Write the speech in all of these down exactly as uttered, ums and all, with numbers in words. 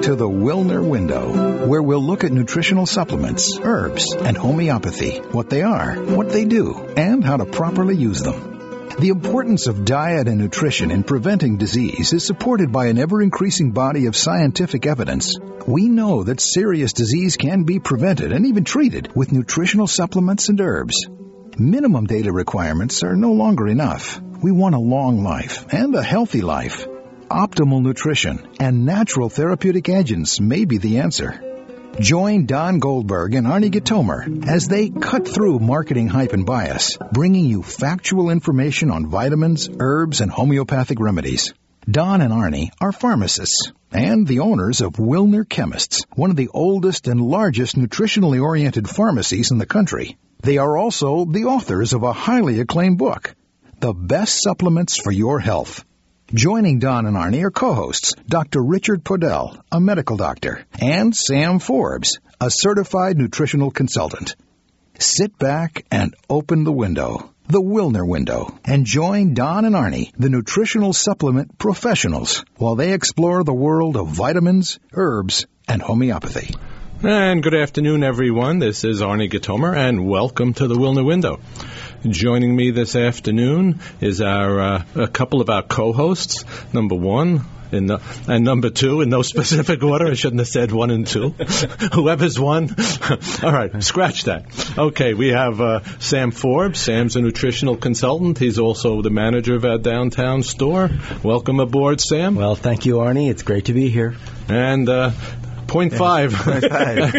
to the Wilner Window, where we'll look at nutritional supplements, herbs, and homeopathy, what they are, what they do, and how to properly use them. The importance of diet and nutrition in preventing disease is supported by an ever-increasing body of scientific evidence. We know that serious disease can be prevented and even treated with nutritional supplements and herbs. Minimum data requirements are no longer enough. We want a long life and a healthy life. Optimal nutrition and natural therapeutic agents may be the answer. Join Don Goldberg and Arnie Gitomer as they cut through marketing hype and bias, bringing you factual information on vitamins, herbs, and homeopathic remedies. Don and Arnie are pharmacists and the owners of Wilner Chemists, one of the oldest and largest nutritionally oriented pharmacies in the country. They are also the authors of a highly acclaimed book, The Best Supplements for Your Health. Joining Don and Arnie are co-hosts Doctor Richard Podell, a medical doctor, and Sam Forbes, a certified nutritional consultant. Sit back and open the window, the Wilner Window, and join Don and Arnie, the nutritional supplement professionals, while they explore the world of vitamins, herbs, and homeopathy. And good afternoon, everyone. This is Arnie Gitomer, and welcome to the Wilner Window. Joining me this afternoon is our uh, a couple of our co-hosts. Number one in the, and number two in no specific order. I shouldn't have said one and two. Whoever's one. All right, scratch that. Okay, we have uh, Sam Forbes. Sam's a nutritional consultant. He's also the manager of our downtown store. Welcome aboard, Sam. Well, thank you, Arnie. It's great to be here. And uh, Point five. Point five.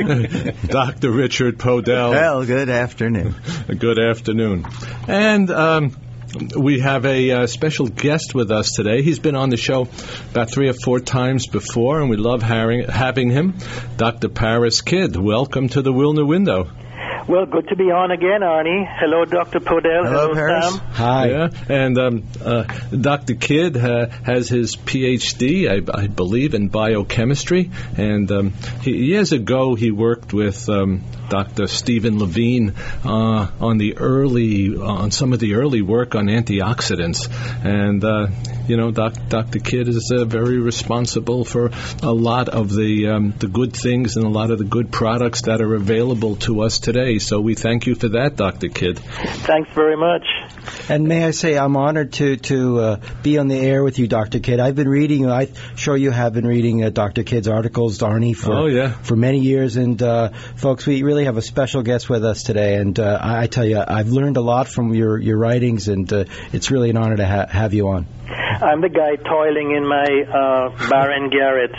Doctor Richard Podell. Well, good afternoon. Good afternoon. And um, we have a uh, special guest with us today. He's been on the show about three or four times before, and we love having, having him. Doctor Paris Kidd, welcome to the Wilner Window. Well, good to be on again, Arnie. Hello, Doctor Podell. Hello, Hello Paris. Sam. Hi. Yeah, and um, uh, Doctor Kidd uh, has his P H D, I, I believe, in biochemistry. And um, he, years ago, he worked with um, Doctor Stephen Levine uh, on the early, uh, on some of the early work on antioxidants. And uh, you know, doc, Doctor Kidd is uh, very responsible for a lot of the um, the good things and a lot of the good products that are available to us today. So we thank you for that, Doctor Kidd. Thanks very much. And may I say, I'm honored to to uh, be on the air with you, Doctor Kidd. I've been reading, I'm sure you have been reading uh, Doctor Kidd's articles, Arnie, for oh, yeah. for many years. And uh, folks, we really have a special guest with us today. And uh, I, I tell you, I've learned a lot from your, your writings, and uh, it's really an honor to ha- have you on. I'm the guy toiling in my uh, Baron Garrett.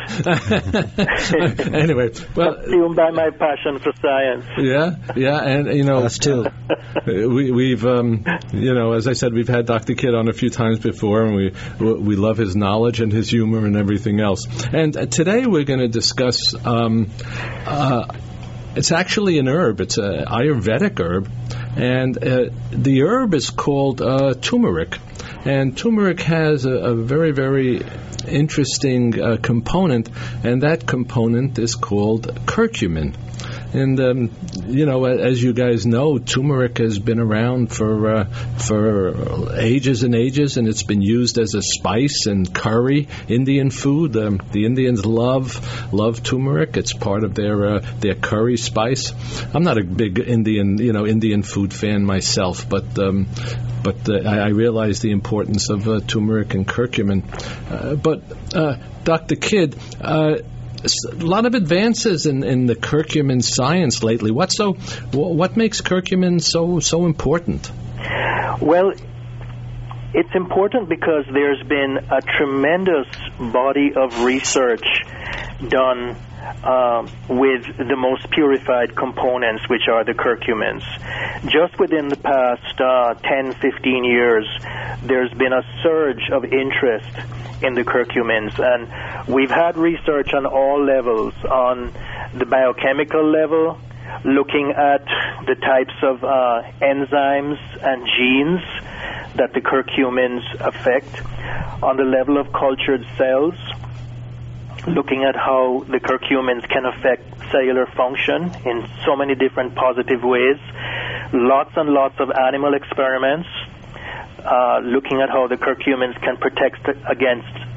Anyway, well, consumed by my passion for science. Yeah, yeah, and you know, us too. we, we've, um, you know, as I said, we've had Doctor Kidd on a few times before, and we we love his knowledge and his humor and everything else. And uh, today we're going to discuss. Um, uh, It's actually an herb. It's an Ayurvedic herb, and uh, the herb is called uh, turmeric. And turmeric has a, a very, very interesting uh, component, and that component is called curcumin. And, um, you know, as you guys know, turmeric has been around for uh, for ages and ages, and it's been used as a spice in curry, Indian food. Um, the Indians love love turmeric. It's part of their uh, their curry spice. I'm not a big Indian, you know, Indian food fan myself, but um, but uh, I, I realize the importance of uh, turmeric and curcumin. Uh, but uh, Doctor Kidd, uh, a lot of advances in, in the curcumin science lately. What so? What makes curcumin so so important? Well, it's important because there's been a tremendous body of research done uh, with the most purified components, which are the curcumins. Just within the past uh, ten, fifteen years, there's been a surge of interest in the curcumins, and we've had research on all levels, on the biochemical level, looking at the types of uh, enzymes and genes that the curcumins affect, on the level of cultured cells, looking at how the curcumins can affect cellular function in so many different positive ways, lots and lots of animal experiments, Uh, looking at how the curcumins can protect against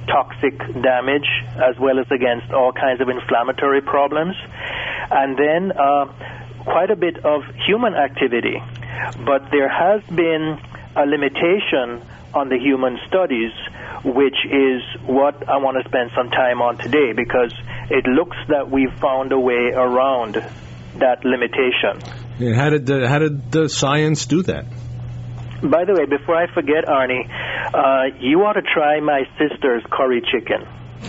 toxic damage as well as against all kinds of inflammatory problems. And then uh, quite a bit of human activity. But there has been a limitation on the human studies, which is what I want to spend some time on today, because it looks that we've found a way around that limitation. Yeah, how did the, how did the science do that? By the way, before I forget, Arnie, uh, you ought to try my sister's curry chicken.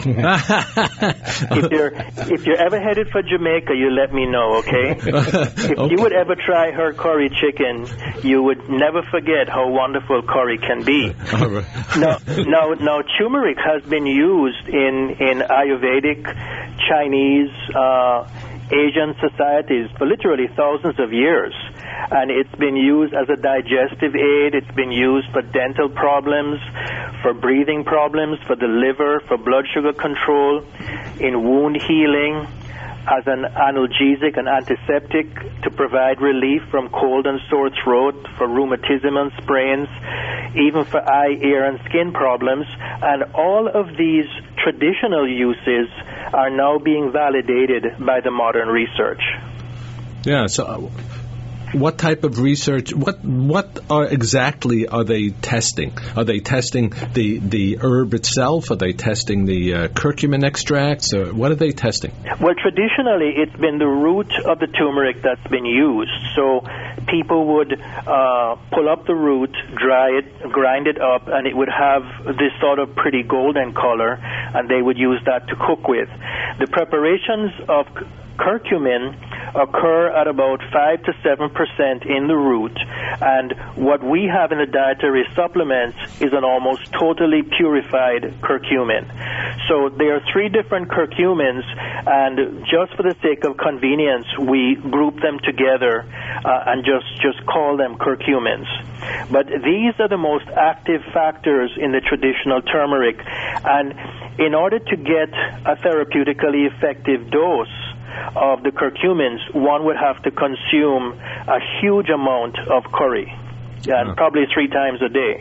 if you're if you're ever headed for Jamaica, you let me know, okay? If Okay. you would ever try her curry chicken, you would never forget how wonderful curry can be. All right. Now, now, now, turmeric has been used in in Ayurvedic, Chinese, uh, Asian societies for literally thousands of years. And it's been used as a digestive aid. It's been used for dental problems, for breathing problems, for the liver, for blood sugar control, in wound healing, as an analgesic, an antiseptic to provide relief from cold and sore throat, for rheumatism and sprains, even for eye, ear, and skin problems. And all of these traditional uses are now being validated by the modern research. Yeah, so uh, what type of research, what what are exactly are they testing? Are they testing the, the herb itself? Are they testing the uh, curcumin extracts? Or what are they testing? Well, traditionally, it's been the root of the turmeric that's been used. So people would uh, pull up the root, dry it, grind it up, and it would have this sort of pretty golden color, and they would use that to cook with. The preparations of curcumin occur at about five to seven percent in the root, and what we have in the dietary supplements is an almost totally purified curcumin. So there are three different curcumins, and just for the sake of convenience, we group them together uh, and just, just call them curcumins. But these are the most active factors in the traditional turmeric, and in order to get a therapeutically effective dose of the curcumins, one would have to consume a huge amount of curry, and uh, probably three times a day.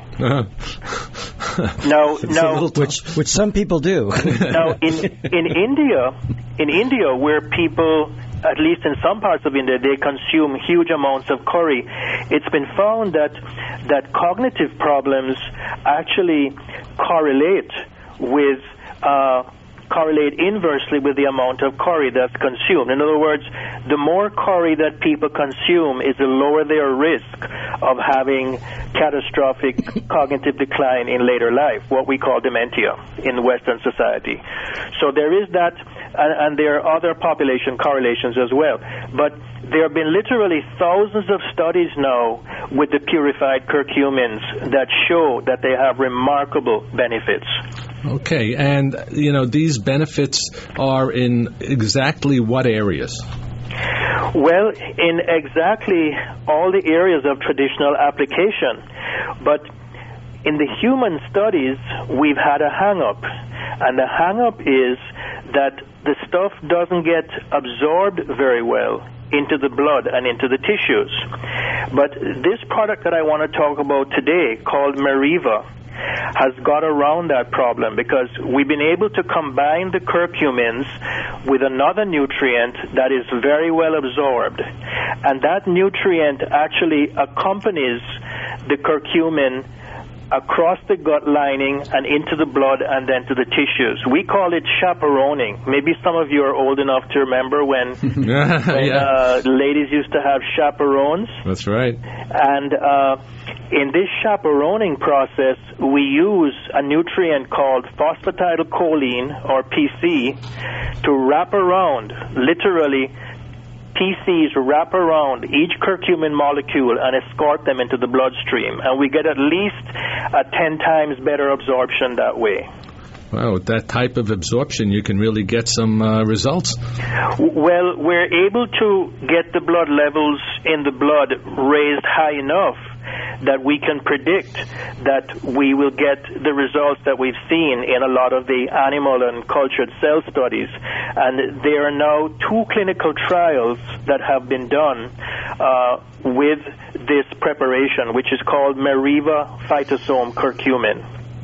Uh-huh. now, now, which which some people do. now, in in India, in India, where people, at least in some parts of India, they consume huge amounts of curry, it's been found that that cognitive problems actually correlate with. Uh, correlate inversely with the amount of curry that's consumed. In other words, the more curry that people consume is the lower their risk of having catastrophic cognitive decline in later life, what we call dementia in Western society. So there is that, and, and there are other population correlations as well. But there have been literally thousands of studies now with the purified curcumins that show that they have remarkable benefits. Okay, and, you know, these benefits are in exactly what areas? Well, in exactly all the areas of traditional application. But in the human studies, we've had a hang-up. And the hang-up is that the stuff doesn't get absorbed very well into the blood and into the tissues. But this product that I want to talk about today, called Meriva, has got around that problem because we've been able to combine the curcumins with another nutrient that is very well absorbed. And that nutrient actually accompanies the curcumin across the gut lining and into the blood and then to the tissues. We call it chaperoning. Maybe some of you are old enough to remember when, when yeah. uh, ladies used to have chaperones. That's right. And uh, in this chaperoning process, we use a nutrient called phosphatidylcholine, or P C, to wrap around, literally, P Cs wrap around each curcumin molecule and escort them into the bloodstream. And we get at least a ten times better absorption that way. Wow, with that type of absorption, you can really get some uh, results. Well, we're able to get the blood levels in the blood raised high enough that we can predict that we will get the results that we've seen in a lot of the animal and cultured cell studies. And there are now two clinical trials that have been done uh, with this preparation, which is called Meriva Phytosome Curcumin.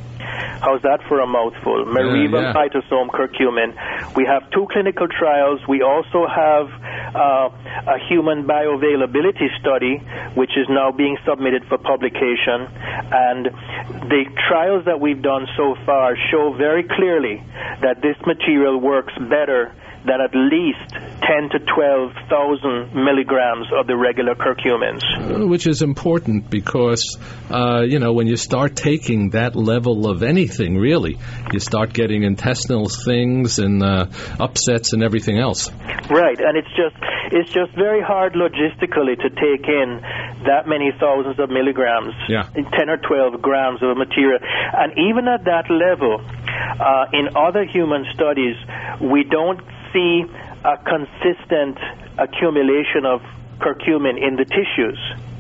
How's that for a mouthful? Meriva yeah. Phytosome Curcumin. We have two clinical trials. We also have uh, a human bioavailability study, which is now being submitted for publication. And the trials that we've done so far show very clearly that this material works better than at least ten to twelve thousand milligrams of the regular curcumins. Which is important because, uh, you know, when you start taking that level of anything, really, you start getting intestinal things and uh, upsets and everything else. Right, and it's just it's just very hard logistically to take in that many thousands of milligrams, yeah. ten or twelve grams of material. And even at that level, uh, in other human studies, we don't see a consistent accumulation of curcumin in the tissues.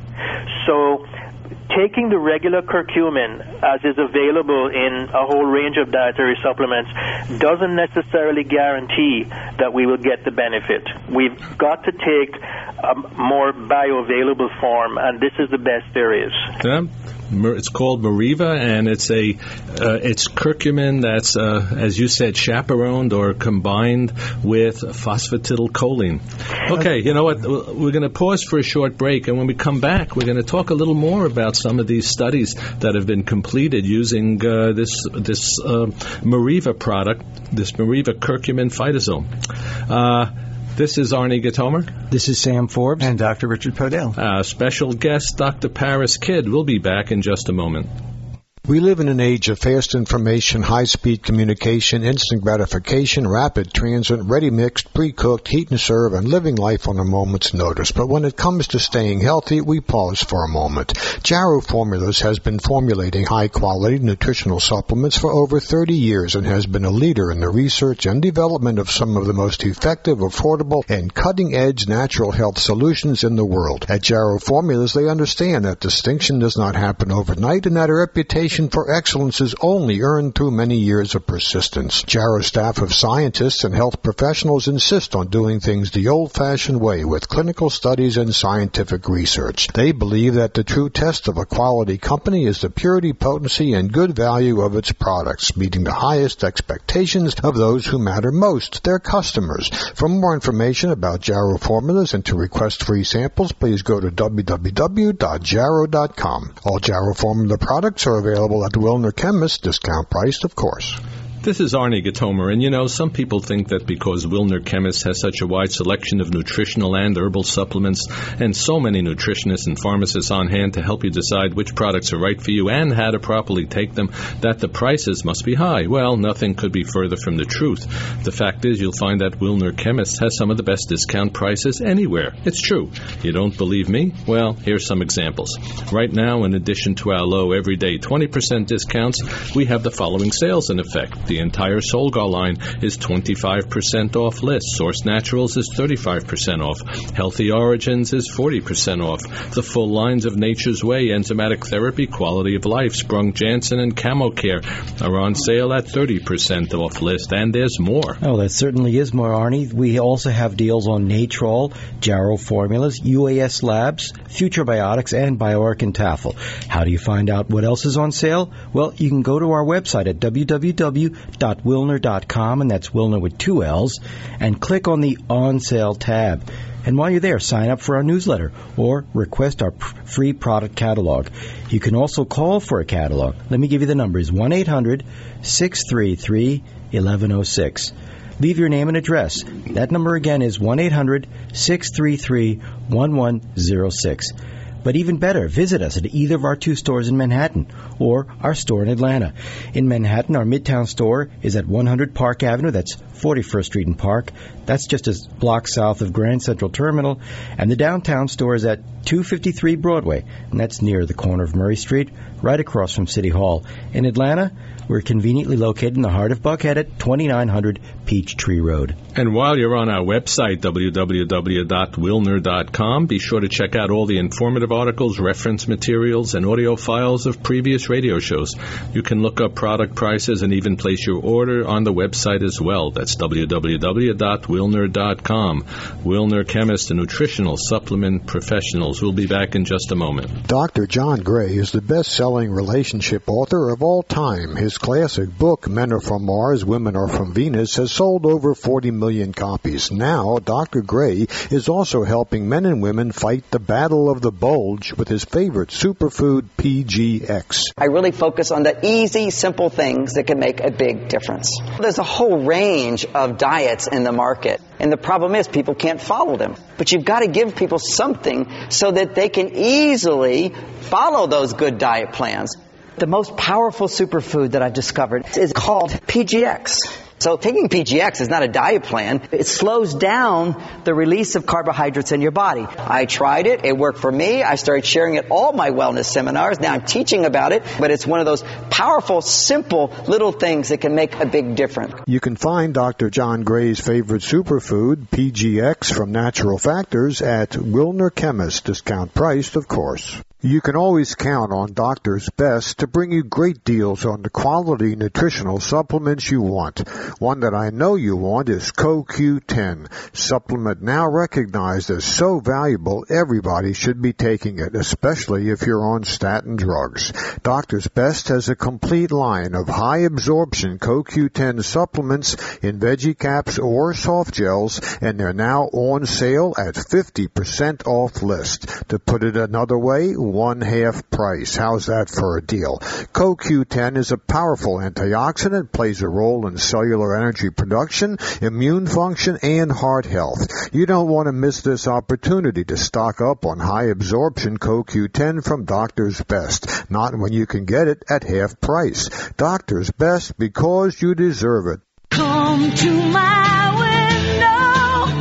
So taking the regular curcumin, as is available in a whole range of dietary supplements, doesn't necessarily guarantee that we will get the benefit. We've got to take a more bioavailable form, and this is the best there is. Yeah. It's called Meriva, and it's a uh, it's curcumin that's, uh, as you said, chaperoned or combined with phosphatidylcholine. Okay, you know what? We're going to pause for a short break, and when we come back, we're going to talk a little more about some of these studies that have been completed using uh, this this uh, Meriva product, this Meriva curcumin phytosome. Uh, This is Arnie Gatomer. This is Sam Forbes. And Doctor Richard Podell. Uh, special guest, Doctor Paris Kidd. We'll be back in just a moment. We live in an age of fast information, high-speed communication, instant gratification, rapid transit, ready-mixed, pre-cooked, heat and serve, and living life on a moment's notice. But when it comes to staying healthy, we pause for a moment. Jarrow Formulas has been formulating high-quality nutritional supplements for over thirty years and has been a leader in the research and development of some of the most effective, affordable, and cutting-edge natural health solutions in the world. At Jarrow Formulas, they understand that distinction does not happen overnight and that a reputation for excellence is only earned through many years of persistence. Jarrow's staff of scientists and health professionals insist on doing things the old-fashioned way with clinical studies and scientific research. They believe that the true test of a quality company is the purity, potency, and good value of its products, meeting the highest expectations of those who matter most, their customers. For more information about Jarrow Formulas and to request free samples, please go to w w w dot jarrow dot com. All Jarrow Formula products are available at Wilner Chemists, discount priced, of course. This is Arnie Gatomer, and you know, some people think that because Wilner Chemists has such a wide selection of nutritional and herbal supplements and so many nutritionists and pharmacists on hand to help you decide which products are right for you and how to properly take them, that the prices must be high. Well, nothing could be further from the truth. The fact is, you'll find that Wilner Chemists has some of the best discount prices anywhere. It's true. You don't believe me? Well, here's some examples. Right now, in addition to our low everyday twenty percent discounts, we have the following sales in effect. The entire Solgar line is twenty-five percent off list. Source Naturals is thirty-five percent off. Healthy Origins is forty percent off. The full lines of Nature's Way, Enzymatic Therapy, Quality of Life, Sprung Jansen, and Camo Care are on sale at thirty percent off list, and there's more. Oh, there certainly is more, Arnie. We also have deals on Natrol, Jarrow Formulas, U A S Labs, Future Biotics, and BioArc and Tafel. How do you find out what else is on sale? Well, you can go to our website at w w w dot wilner dot com, and that's Wilner with two L's, and click on the On Sale tab. And while you're there, sign up for our newsletter or request our pr- free product catalog. You can also call for a catalog. Let me give you the numbers: one eight hundred six three three one one zero six. Leave your name and address. That number again is one eight hundred six three three one one zero six. But even better, visit us at either of our two stores in Manhattan or our store in Atlanta. In Manhattan, our Midtown store is at one hundred Park Avenue. That's forty-first Street and Park. That's just a block south of Grand Central Terminal. And the downtown store is at two fifty-three Broadway, and that's near the corner of Murray Street, right across from City Hall. In Atlanta, we're conveniently located in the heart of Buckhead at twenty-nine hundred Peachtree Road. And while you're on our website, w w w dot wilner dot com, be sure to check out all the informative of articles, reference materials, and audio files of previous radio shows. You can look up product prices and even place your order on the website as well. That's w w w dot wilner dot com. Wilner Chemist and Nutritional Supplement Professionals. We'll be back in just a moment. Doctor John Gray is the best-selling relationship author of all time. His classic book, Men Are From Mars, Women Are From Venus, has sold over forty million copies. Now, Doctor Gray is also helping men and women fight the battle of the bulge with his favorite superfood, P G X. I really focus on the easy, simple things that can make a big difference. There's a whole range of diets in the market, and the problem is people can't follow them. But you've got to give people something so that they can easily follow those good diet plans. The most powerful superfood that I've discovered is called P G X. So taking P G X is not a diet plan. It slows down the release of carbohydrates in your body. I tried it. It worked for me. I started sharing it at all my wellness seminars. Now I'm teaching about it. But it's one of those powerful, simple little things that can make a big difference. You can find Doctor John Gray's favorite superfood, P G X from Natural Factors, at Wilner Chemist, discount priced, of course. You can always count on Doctor's Best to bring you great deals on the quality nutritional supplements you want. One that I know you want is C O Q ten, supplement now recognized as so valuable everybody should be taking it, especially if you're on statin drugs. Doctor's Best has a complete line of high-absorption C O Q ten supplements in veggie caps or soft gels, and they're now on sale at fifty percent off list. To put it another way, one half price. How's that for a deal? C O Q ten is a powerful antioxidant, plays a role in cellular energy production, immune function, and heart health. You don't want to miss this opportunity to stock up on high absorption C O Q ten from Doctor's Best. Not when you can get it at half price. Doctor's Best, because you deserve it. Come to my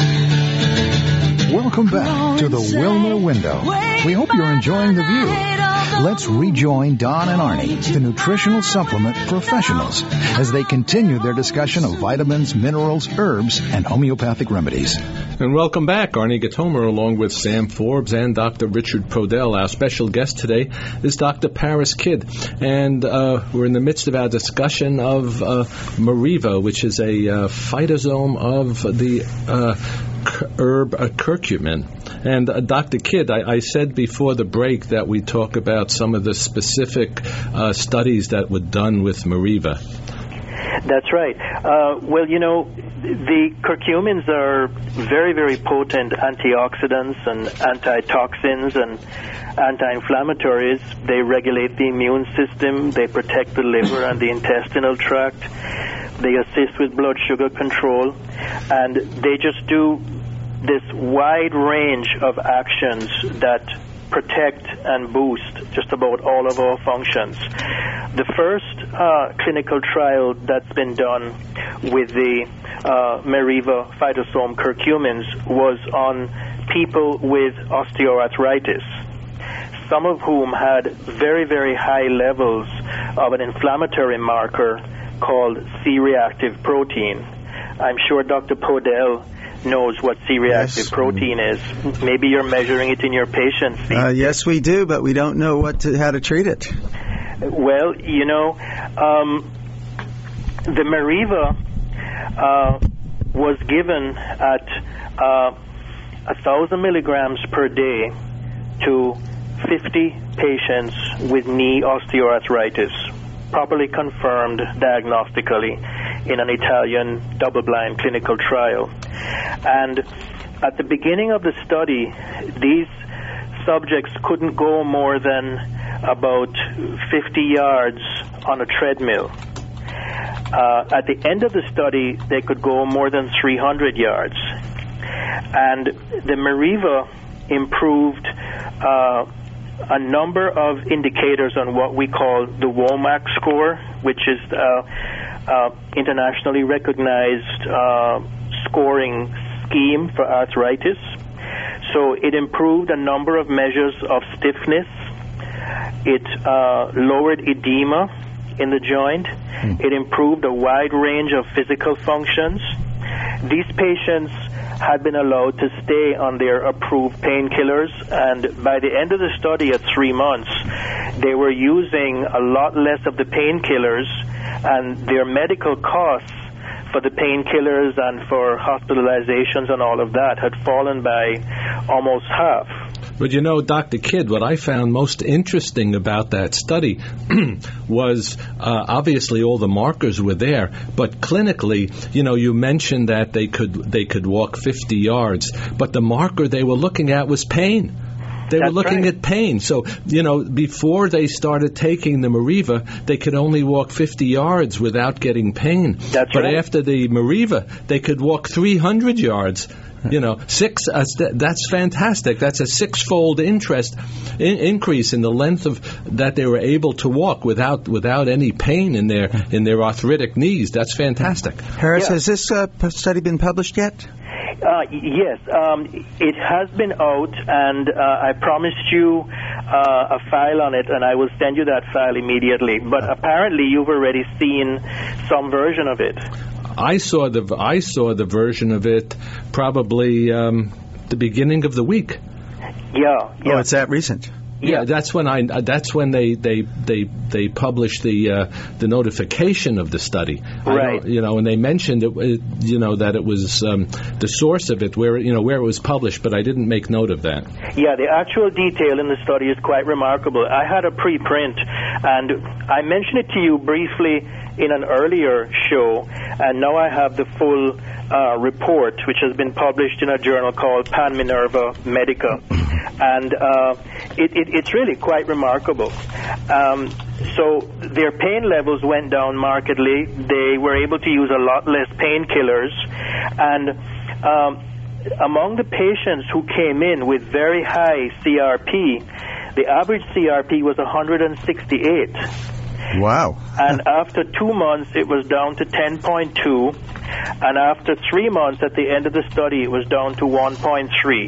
window. Welcome back to the Wilner Window. We hope you're enjoying the view. Let's rejoin Don and Arnie, the nutritional supplement professionals, as they continue their discussion of vitamins, minerals, herbs, and homeopathic remedies. And welcome back. Arnie Gatomer along with Sam Forbes and Doctor Richard Podell. Our special guest today is Doctor Paris Kidd. And uh, we're in the midst of our discussion of uh, Meriva, which is a uh, phytosome of the uh, herb uh, curcumin. And uh, Doctor Kidd, I, I said before the break that we talk about some of the specific uh, studies that were done with Meriva. That's right. Uh, well, you know, the curcumins are very, very potent antioxidants and antitoxins and anti-inflammatories. They regulate the immune system. They protect the liver and the intestinal tract. They assist with blood sugar control. And they just do this wide range of actions that protect and boost just about all of our functions. The first uh, clinical trial that's been done with the uh, Meriva phytosome curcumins was on people with osteoarthritis, some of whom had very, very high levels of an inflammatory marker called C-reactive protein. I'm sure Doctor Podell knows what C-reactive yes. protein is. Maybe you're measuring it in your patients. Uh, yes, we do, but we don't know what to, how to treat it. Well, you know, um, the Meriva uh, was given at uh, one thousand milligrams per day to fifty patients with knee osteoarthritis, properly confirmed diagnostically in an Italian double-blind clinical trial. And at the beginning of the study, these subjects couldn't go more than about fifty yards on a treadmill. Uh, at the end of the study, they could go more than three hundred yards. And the Meriva improved uh, a number of indicators on what we call the WOMAC score, which is uh, uh, internationally recognized uh, scoring scheme for arthritis. So it improved a number of measures of stiffness. It uh, lowered edema in the joint. Mm. It improved a wide range of physical functions. These patients had been allowed to stay on their approved painkillers, and by the end of the study at three months, they were using a lot less of the painkillers, and their medical costs for the painkillers and for hospitalizations and all of that had fallen by almost half. But you know, Doctor Kidd, what I found most interesting about that study was uh, obviously all the markers were there, but clinically, you know, you mentioned that they could they could walk fifty yards, but the marker they were looking at was pain. They That's were looking right. at pain. So, you know, before they started taking the Mariva, they could only walk fifty yards without getting pain. That's but right. after the Mariva, they could walk three hundred yards. You know, six. Uh, st- that's fantastic. That's a six-fold interest in- increase in the length of that they were able to walk without without any pain in their in their arthritic knees. That's fantastic. Harris, Yeah. has this uh, p- study been published yet? Uh, yes, um, it has been out, and uh, I promised you uh, a file on it, and I will send you that file immediately. But apparently, you've already seen some version of it. I saw the I saw the version of it probably um, the beginning of the week. Yeah, yeah. Oh, it's that recent. Yeah, that's when I. Uh, that's when they they they they published the uh, the notification of the study. I Right. don't- you know, and they mentioned it. it you know that it was um, the source of it, where you know where it was published, but I didn't make note of that. Yeah, the actual detail in the study is quite remarkable. I had a preprint, and I mentioned it to you briefly in an earlier show, and now I have the full uh, report, which has been published in a journal called Pan Minerva Medica, and uh, it, it, it's really quite remarkable. Um, so their pain levels went down markedly. They were able to use a lot less painkillers, and um, among the patients who came in with very high C R P, the average C R P was one hundred sixty-eight. Wow. And after two months, it was down to ten point two. And after three months, at the end of the study, it was down to one point three.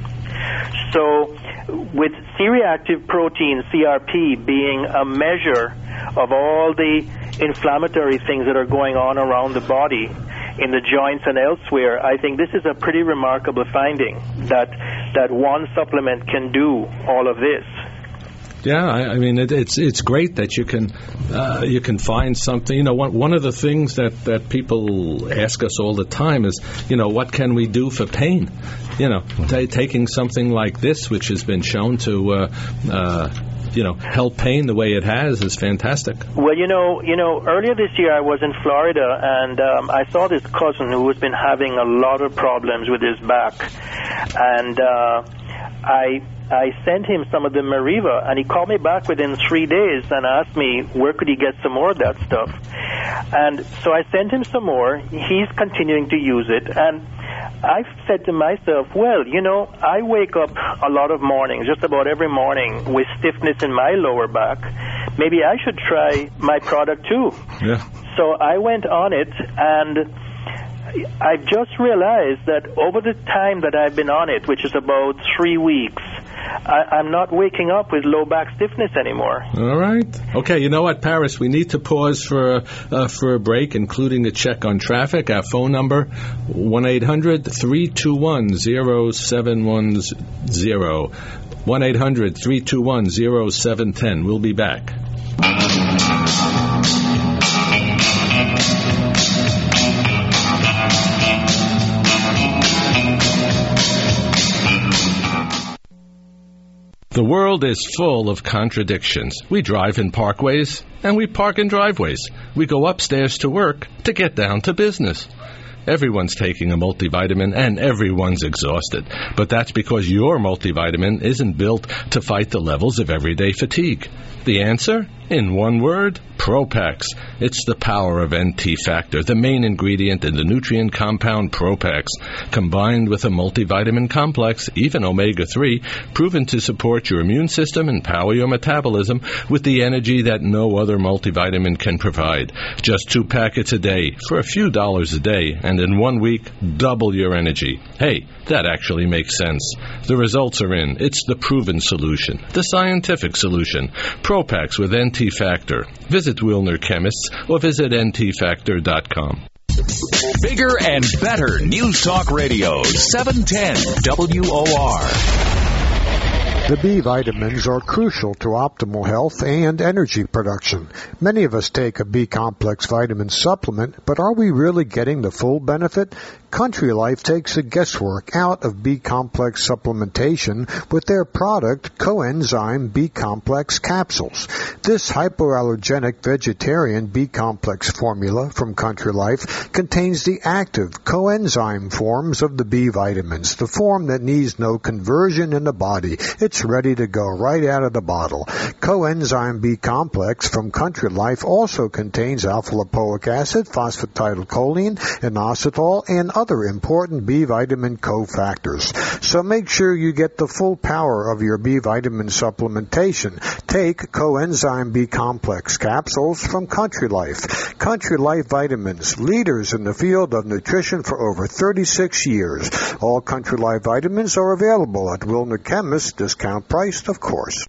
So with C-reactive protein, C R P, being a measure of all the inflammatory things that are going on around the body, in the joints and elsewhere, I think this is a pretty remarkable finding, that that one supplement can do all of this. Yeah, I, I mean it, it's it's great that you can uh, you can find something. You know, one one of the things that, that people ask us all the time is, you know, what can we do for pain? You know, t- taking something like this, which has been shown to uh, uh, you know help pain the way it has, is fantastic. Well, you know, you know, earlier this year I was in Florida, and um, I saw this cousin who has been having a lot of problems with his back, and uh, I. I sent him some of the Mariva, and he called me back within three days and asked me where could he get some more of that stuff. And so I sent him some more. He's continuing to use it. And I said to myself, well, you know, I wake up a lot of mornings, just about every morning, with stiffness in my lower back. Maybe I should try my product too. Yeah. So I went on it, and I've just realized that over the time that I've been on it, which is about three weeks, I, I'm not waking up with low back stiffness anymore. All right. Okay, you know what, Paris? We need to pause for, uh, for a break, including a check on traffic. Our phone number, one eight hundred three two one zero seven one zero. one eight hundred three two one zero seven one zero. We'll be back. The world is full of contradictions. We drive in parkways, and we park in driveways. We go upstairs to work to get down to business. Everyone's taking a multivitamin, and everyone's exhausted. But that's because your multivitamin isn't built to fight the levels of everyday fatigue. The answer? In one word, Propax. It's the power of N T Factor, the main ingredient in the nutrient compound Propax, combined with a multivitamin complex, even omega three, proven to support your immune system and power your metabolism with the energy that no other multivitamin can provide. Just two packets a day for a few dollars a day, and in one week, double your energy. Hey, that actually makes sense. The results are in. It's the proven solution, the scientific solution. Propax with N T Factor. Visit Wilner Chemists or visit N T factor dot com. Bigger and better News Talk Radio, seven ten W O R. The B vitamins are crucial to optimal health and energy production. Many of us take a B-complex vitamin supplement, but are we really getting the full benefit? Country Life takes the guesswork out of B-complex supplementation with their product, Coenzyme B-complex capsules. This hypoallergenic vegetarian B-complex formula from Country Life contains the active coenzyme forms of the B vitamins, the form that needs no conversion in the body. It's ready to go right out of the bottle. Coenzyme B-complex from Country Life also contains alpha-lipoic acid, phosphatidylcholine, inositol, and other important B vitamin cofactors. So make sure you get the full power of your B vitamin supplementation. Take Coenzyme B-complex capsules from Country Life. Country Life vitamins, leaders in the field of nutrition for over thirty-six years. All Country Life vitamins are available at Wilner Chemist, discount priced, of course.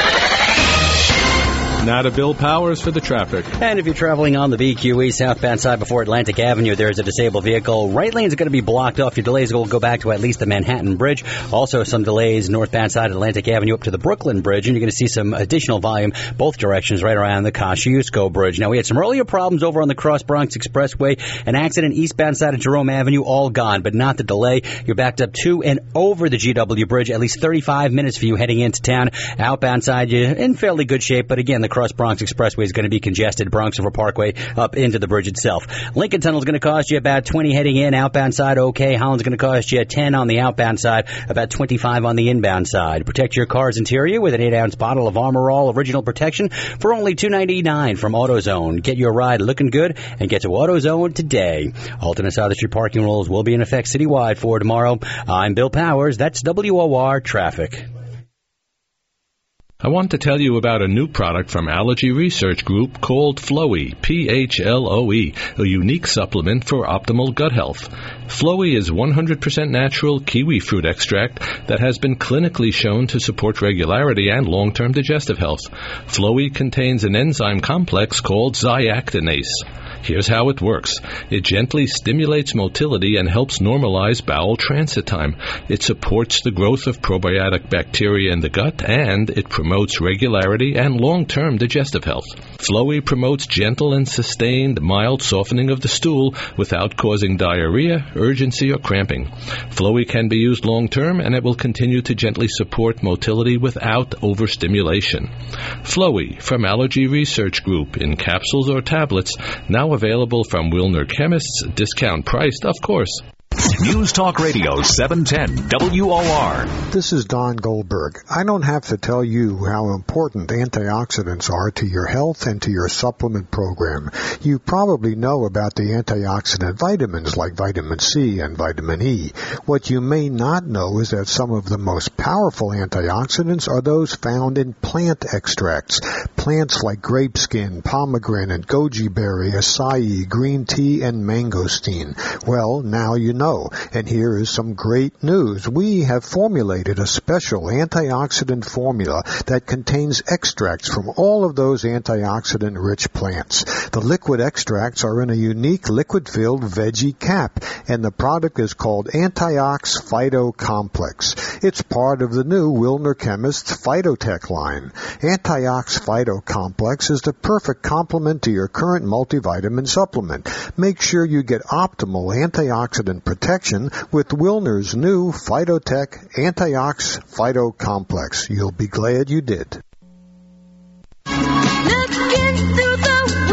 Now to Bill Powers for the traffic. And if you're traveling on the B Q E southbound side before Atlantic Avenue, there's a disabled vehicle. Right lane is going to be blocked off. Your delays will go back to at least the Manhattan Bridge. Also some delays northbound side of Atlantic Avenue up to the Brooklyn Bridge. And you're going to see some additional volume both directions right around the Kosciuszko Bridge. Now, we had some earlier problems over on the Cross Bronx Expressway. An accident eastbound side of Jerome Avenue, all gone, but not the delay. You're backed up to and over the G W Bridge. At least thirty-five minutes for you heading into town. Outbound side, you're in fairly good shape. But again, the Cross Bronx Expressway is going to be congested. Bronx River Parkway up into the bridge itself. Lincoln Tunnel is going to cost you about twenty heading in. Outbound side, okay. Holland's going to cost you ten on the outbound side, about twenty-five on the inbound side. Protect your car's interior with an eight ounce bottle of Armor All Original Protection for only two ninety-nine from AutoZone. Get your ride looking good and get to AutoZone today. Alternate South Street parking rules will be in effect citywide for tomorrow. I'm Bill Powers. That's W O R Traffic. I want to tell you about a new product from Allergy Research Group called Floe, P H L O E, a unique supplement for optimal gut health. Floe is one hundred percent natural kiwi fruit extract that has been clinically shown to support regularity and long-term digestive health. Floe contains an enzyme complex called zyactinase. Here's how it works. It gently stimulates motility and helps normalize bowel transit time. It supports the growth of probiotic bacteria in the gut, and it promotes regularity and long-term digestive health. Floe promotes gentle and sustained mild softening of the stool without causing diarrhea, urgency, or cramping. Floe can be used long-term, and it will continue to gently support motility without overstimulation. Floe from Allergy Research Group in capsules or tablets, now available from Wilner Chemists, discount priced, of course. News Talk Radio, seven ten W O R. This is Don Goldberg. I don't have to tell you how important antioxidants are to your health and to your supplement program. You probably know about the antioxidant vitamins like vitamin C and vitamin E. What you may not know is that some of the most powerful antioxidants are those found in plant extracts. Plants like grape skin, pomegranate, goji berry, acai, green tea, and mangosteen. Well, now you know. And here is some great news. We have formulated a special antioxidant formula that contains extracts from all of those antioxidant-rich plants. The liquid extracts are in a unique liquid-filled veggie cap, and the product is called Antiox Phyto Complex. It's part of the new Wilner Chemists Phytotech line. Antiox Phyto Complex is the perfect complement to your current multivitamin supplement. Make sure you get optimal antioxidant protection with Wilner's new Phytotech Antiox Phyto Complex. You'll be glad you did. Looking through the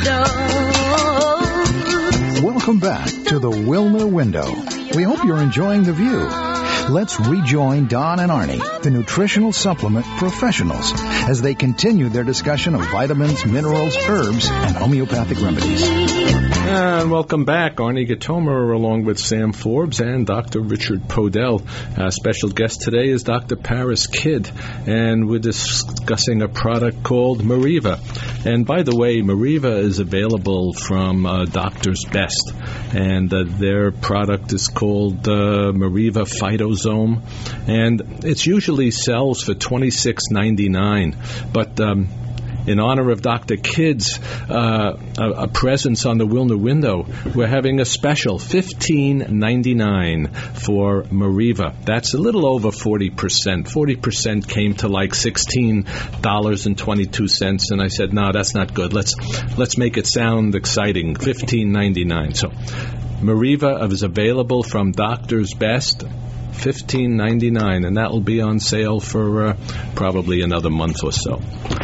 window. Welcome back to the Wilner Window. We hope you're enjoying the view. Let's rejoin Don and Arnie, the nutritional supplement professionals, as they continue their discussion of vitamins, minerals, herbs, and homeopathic remedies. And welcome back. Arnie Gatomer along with Sam Forbes and Doctor Richard Podell. Our special guest today is Doctor Paris Kidd, and we're discussing a product called Meriva. And by the way, Meriva is available from uh, Doctor's Best, and uh, their product is called uh, Meriva Phytozome, and it usually sells for twenty-six ninety-nine, but um, in honor of Doctor Kidd's uh, a, a presence on the Wilner window, we're having a special fifteen ninety-nine for Mariva. That's a little over forty percent. forty percent came to like sixteen dollars and twenty-two cents, and I said, no, that's not good. Let's let's make it sound exciting. fifteen ninety-nine. So Mariva is available from Doctor's Best, fifteen ninety-nine, and that will be on sale for uh, probably another month or so.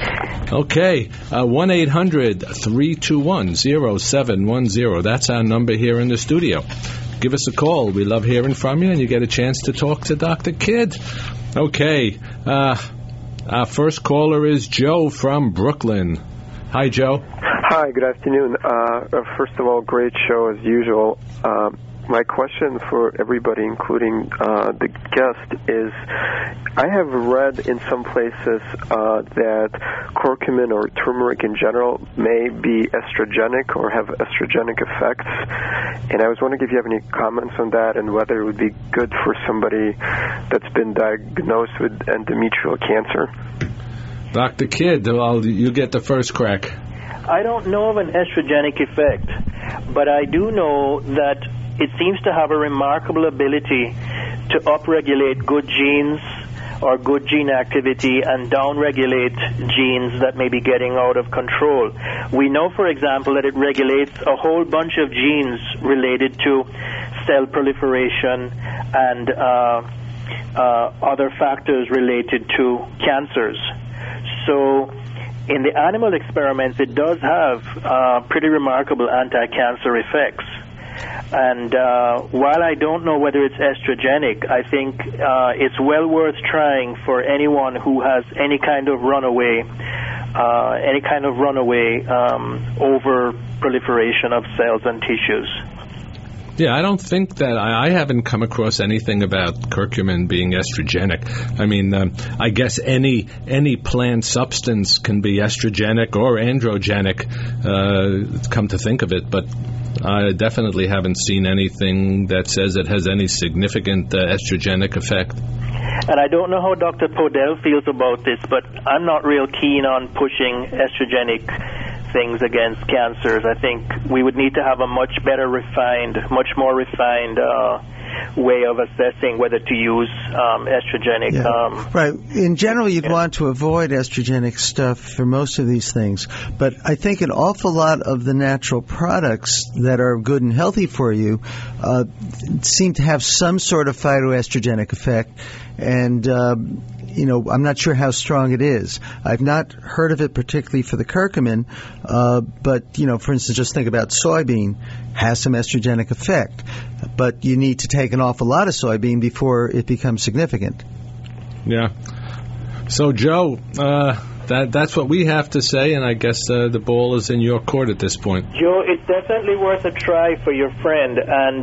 Okay, uh, one eight hundred three two one oh seven one oh. That's our number here in the studio. Give us a call. We love hearing from you, and you get a chance to talk to Doctor Kidd. Okay, uh, our first caller is Joe from Brooklyn. Hi, Joe. Hi, good afternoon. Uh, first of all, great show as usual. Uh, my question for everybody, including uh, the guest, is I have read in some places uh, that curcumin or turmeric in general may be estrogenic or have estrogenic effects. And I was wondering if you have any comments on that and whether it would be good for somebody that's been diagnosed with endometrial cancer. Doctor Kidd, well, you get the first crack. I don't know of an estrogenic effect, but I do know that it seems to have a remarkable ability to upregulate good genes or good gene activity and downregulate genes that may be getting out of control. We know, for example, that it regulates a whole bunch of genes related to cell proliferation and uh, uh, other factors related to cancers. So in the animal experiments, it does have uh, pretty remarkable anti-cancer effects. And uh, while I don't know whether it's estrogenic, I think uh, it's well worth trying for anyone who has any kind of runaway, uh, any kind of runaway um, over proliferation of cells and tissues. Yeah, I don't think that I, I haven't come across anything about curcumin being estrogenic. I mean, um, I guess any any plant substance can be estrogenic or androgenic, uh, come to think of it, but I definitely haven't seen anything that says it has any significant uh, estrogenic effect. And I don't know how Doctor Podell feels about this, but I'm not real keen on pushing estrogenic things against cancers. I think we would need to have a much better refined, much more refined uh, way of assessing whether to use um, estrogenic. Yeah. Um, right. In general, you'd yeah. want to avoid estrogenic stuff for most of these things. But I think an awful lot of the natural products that are good and healthy for you uh, seem to have some sort of phytoestrogenic effect. And, uh, you know, I'm not sure how strong it is. I've not heard of it particularly for the curcumin, uh, but, you know, for instance, just think about soybean has some estrogenic effect. But you need to take an awful lot of soybean before it becomes significant. Yeah. So, Joe, uh, that that's what we have to say, and I guess uh, the ball is in your court at this point. Joe, it's definitely worth a try for your friend, and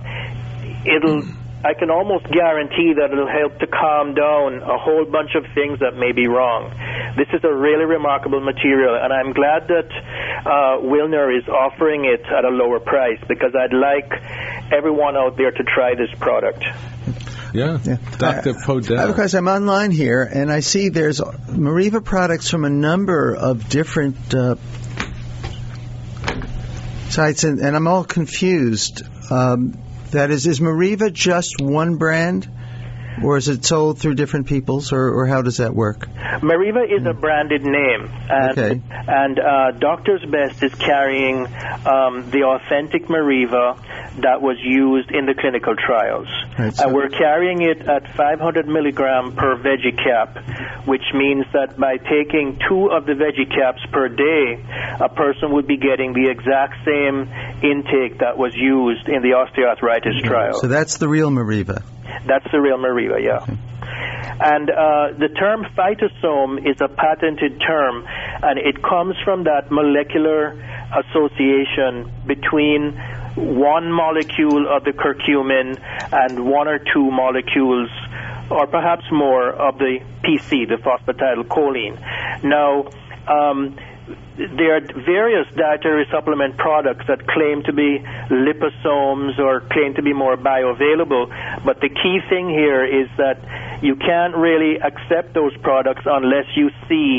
uh, it'll... I can almost guarantee that it'll help to calm down a whole bunch of things that may be wrong. This is a really remarkable material, and I'm glad that uh, Wilner is offering it at a lower price, because I'd like everyone out there to try this product. Yeah, yeah. Doctor Podell. Because I'm online here, and I see there's Mariva products from a number of different uh, sites, and, and I'm all confused. Um, That is, is Mariva just one brand, or is it sold through different peoples, or, or how does that work? Mariva is a branded name, and, okay. and uh, Doctor's Best is carrying um, the authentic Mariva that was used in the clinical trials. Right, so and we're carrying it at five hundred milligram per veggie cap, which means that by taking two of the veggie caps per day, a person would be getting the exact same intake that was used in the osteoarthritis trial. So that's the real Mariva. That's the real Mariva, yeah. Okay. And uh, the term phytosome is a patented term, and it comes from that molecular association between one molecule of the curcumin and one or two molecules, or perhaps more, of the P C, the phosphatidylcholine. Now, um, there are various dietary supplement products that claim to be liposomes or claim to be more bioavailable, but the key thing here is that you can't really accept those products unless you see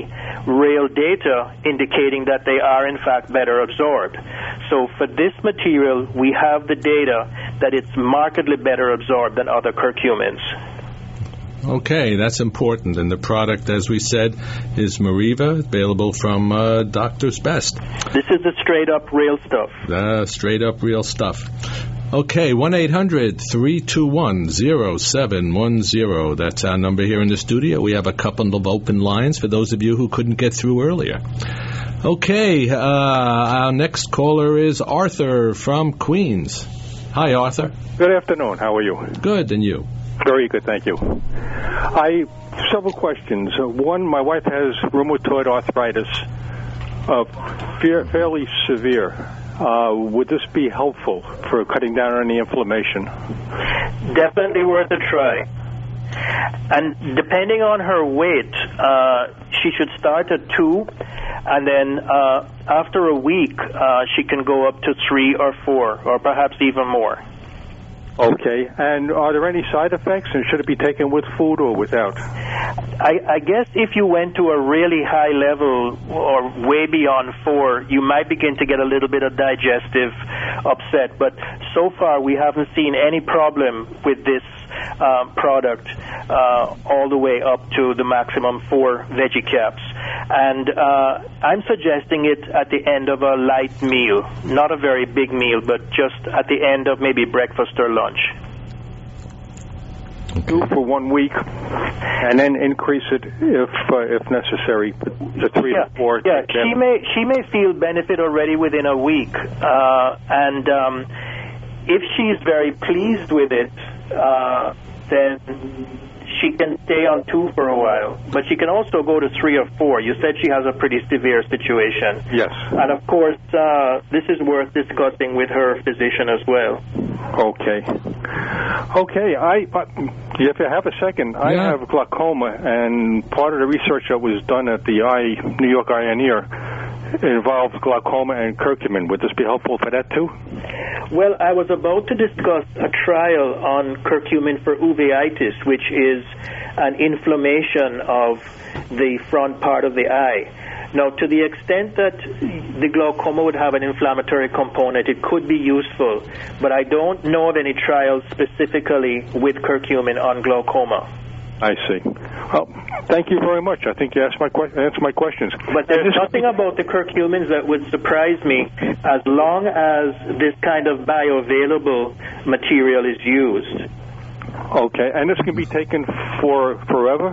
real data indicating that they are in fact better absorbed. So for this material, we have the data that it's markedly better absorbed than other curcumins. Okay, that's important. And the product, as we said, is Mariva, available from uh, Doctor's Best. This is the straight-up real stuff. Uh, straight-up real stuff. Okay, one eight hundred three two one zero seven one zero. That's our number here in the studio. We have a couple of open lines for those of you who couldn't get through earlier. Okay, uh, our next caller is Arthur from Queens. Hi, Arthur. Good afternoon. How are you? Good, and you? Very good, thank you. I several questions. Uh, one, my wife has rheumatoid arthritis, uh, fa- fairly severe. Uh, would this be helpful for cutting down on the inflammation? Definitely worth a try. And depending on her weight, uh, she should start at two, and then uh, after a week, uh, she can go up to three or four, or perhaps even more. Okay, and are there any side effects, and should it be taken with food or without? I, I guess if you went to a really high level or way beyond four, you might begin to get a little bit of digestive upset. But so far, we haven't seen any problem with this uh, product uh, all the way up to the maximum four veggie caps. And uh, I'm suggesting it at the end of a light meal, not a very big meal, but just at the end of maybe breakfast or lunch. Do for one week, and then increase it if uh, if necessary to three yeah, to four. Yeah, she may she may feel benefit already within a week, uh, and um, if she's very pleased with it, uh, then she can stay on two for a while. But she can also go to three or four. You said she has a pretty severe situation. Yes. And of course, uh, this is worth discussing with her physician as well. Okay. Okay, I, uh, if you have a second, I Yeah. have glaucoma, and part of the research that was done at the Eye, New York Eye and Ear involves glaucoma and curcumin. Would this be helpful for that too? Well, I was about to discuss a trial on curcumin for uveitis, which is an inflammation of the front part of the eye. Now, to the extent that the glaucoma would have an inflammatory component, it could be useful, but I don't know of any trials specifically with curcumin on glaucoma. I see. Well, thank you very much. I think you asked my que- answered my questions. But there's nothing about the curcumins that would surprise me as long as this kind of bioavailable material is used. Okay, and this can be taken for forever?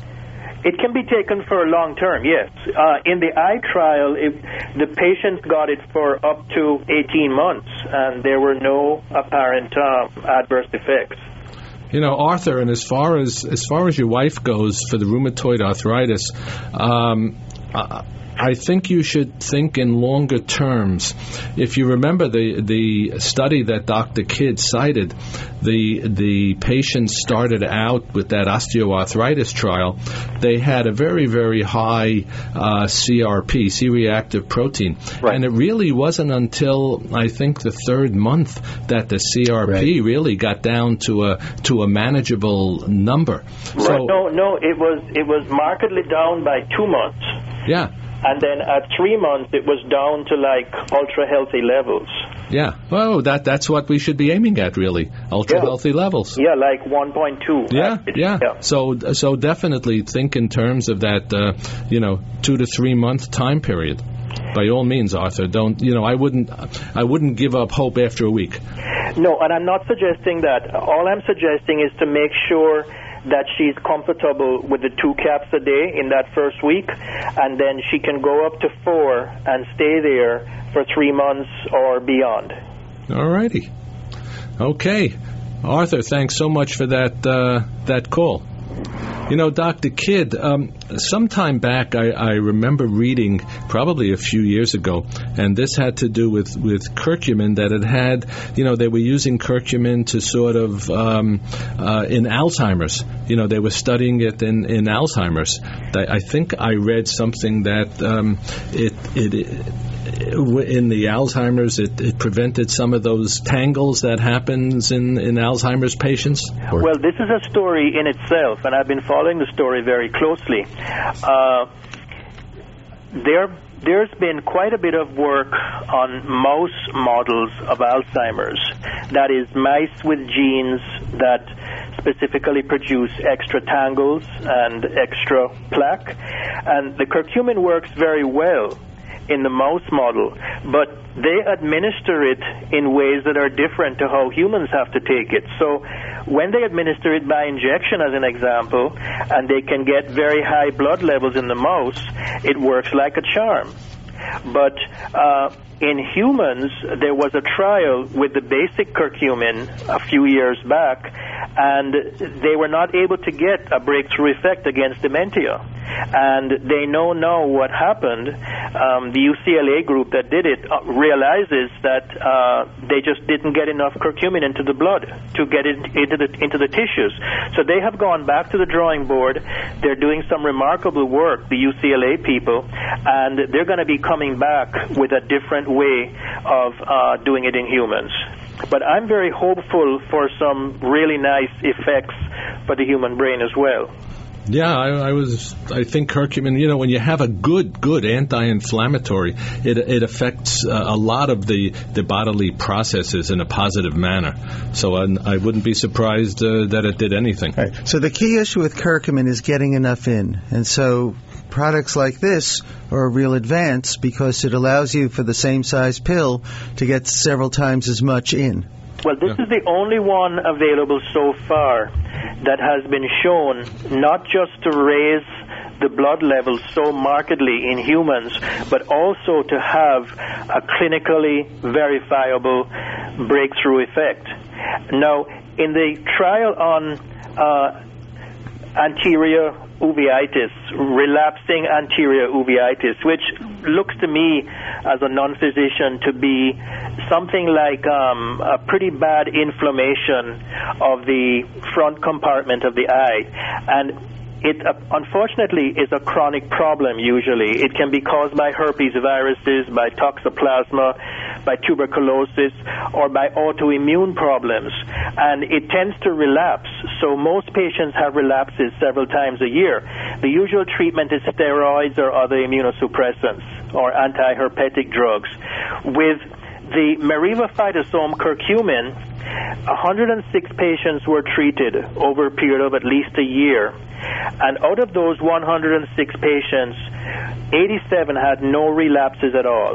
It can be taken for a long term, yes. Uh, in the eye trial, it, the patients got it for up to eighteen months, and there were no apparent uh, adverse effects. You know, Arthur, and as far as as far as your wife goes for the rheumatoid arthritis, um, I, I think you should think in longer terms. If you remember the the study that Doctor Kidd cited, the the patients started out with that osteoarthritis trial. They had a very, very high uh, C R P, C-reactive protein. Right. And it really wasn't until, I think, the third month that the C R P Right. really got down to a to a manageable number. Right. So, No, no, it was it was markedly down by two months. yeah. And then at three months, it was down to like ultra-healthy levels. Yeah, well, that that's what we should be aiming at, really. Ultra Yeah. healthy levels. Yeah, like one point two. Yeah, average. yeah. yeah. So, so definitely think in terms of that, uh, you know, two to three month time period. By all means, Arthur, don't. You know, I wouldn't, I wouldn't give up hope after a week. No, and I'm not suggesting that. All I'm suggesting is to make sure that she's comfortable with the two caps a day in that first week, and then she can go up to four and stay there for three months or beyond. All righty. Okay. Arthur, thanks so much for that uh, that call. You know, Doctor Kidd, um, some time back I, I remember reading, probably a few years ago, and this had to do with, with curcumin, that it had, you know, they were using curcumin to sort of, um, uh, in Alzheimer's, you know, they were studying it in, in Alzheimer's. I think I read something that um, it, it, it in the Alzheimer's, it, it prevented some of those tangles that happens in, in Alzheimer's patients? Or Well, this is a story in itself, and I've been following the story very closely. Uh, there, there's been quite a bit of work on mouse models of Alzheimer's. That is, mice with genes that specifically produce extra tangles and extra plaque. And the curcumin works very well in the mouse model, but they administer it in ways that are different to how humans have to take it. So when they administer it by injection, as an example, and they can get very high blood levels in the mouse, it works like a charm. But uh, in humans, there was a trial with the basic curcumin a few years back, and they were not able to get a breakthrough effect against dementia. And they know now what happened. Um, the U C L A group that did it uh, realizes that uh, they just didn't get enough curcumin into the blood to get it into the into the tissues. So they have gone back to the drawing board. They're doing some remarkable work, the U C L A people, and they're going to be coming back with a different way of uh, doing it in humans. But I'm very hopeful for some really nice effects for the human brain as well. Yeah, I, I was. I think curcumin. You know, when you have a good, good anti-inflammatory, it it affects uh, a lot of the, the bodily processes in a positive manner. So I, I wouldn't be surprised uh, that it did anything. Right. So the key issue with curcumin is getting enough in, and so products like this are a real advance because it allows you, for the same size pill, to get several times as much in. Well, this yeah. is the only one available so far that has been shown not just to raise the blood levels so markedly in humans, but also to have a clinically verifiable breakthrough effect. Now, in the trial on uh, anterior uveitis, relapsing anterior uveitis, which looks to me as a non-physician to be something like um, a pretty bad inflammation of the front compartment of the eye. And it uh, unfortunately is a chronic problem usually. It can be caused by herpes viruses, by toxoplasma, by tuberculosis, or by autoimmune problems. And it tends to relapse. So most patients have relapses several times a year. The usual treatment is steroids or other immunosuppressants or antiherpetic drugs. With the Meriva-Phytosome curcumin, one hundred six patients were treated over a period of at least a year. And out of those one hundred six patients, eighty-seven had no relapses at all.